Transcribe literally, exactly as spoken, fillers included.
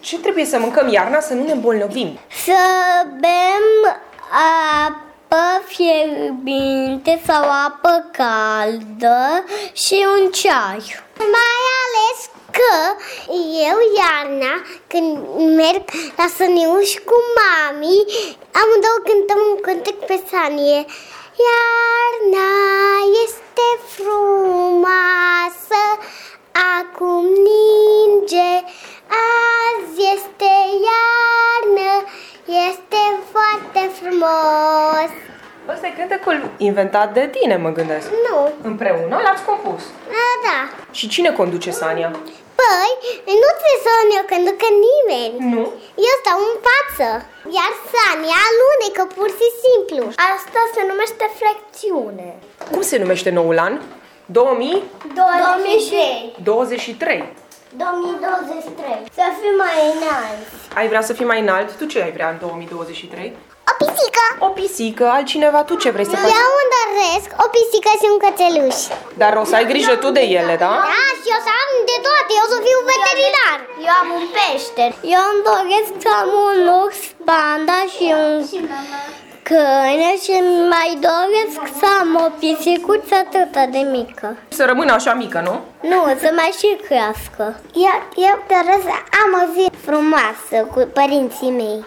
Ce trebuie să mâncăm iarna să nu ne îmbolnăvim? Să bem apă fierbinte sau apă caldă și un ceai. Mai ales că eu iarna, când merg la săniuși cu mami, amândouă cântăm un cântec pe sanie. Iarna este frumoasă, acum ninge, azi este iarnă, este foarte frumos. Ăsta e cântecul inventat de tine, mă gândesc. Nu. Împreună l-ați compus. Da, da. Și cine conduce Sania? Păi, nu trebuie să ne-o conducă nimeni. Nu? Eu stau în față, iar Sania alunecă pur și simplu. Asta se numește flexiune. Cum se numește noul an? două mii douăzeci și trei. douăzeci și trei. două mii douăzeci și trei. Să fim mai înalți. Ai vrea să fii mai înalt? Tu ce ai vrea în două mii douăzeci și trei? O pisică. O pisică, altcineva, tu ce vrei să faci? Eu îmi doresc o pisică și un cățeluș. Dar o să ai grijă tu de ele, da? Da, și eu să am de toate, eu să fiu veterinar. Eu am un pește. Eu îmi doresc să am un urs, panda și un câine și mai doresc să am o pisicuță atâta de mică. Să rămână așa mică, nu? Nu, să mai și crească. Eu, eu doresc să am o zi frumoasă cu părinții mei.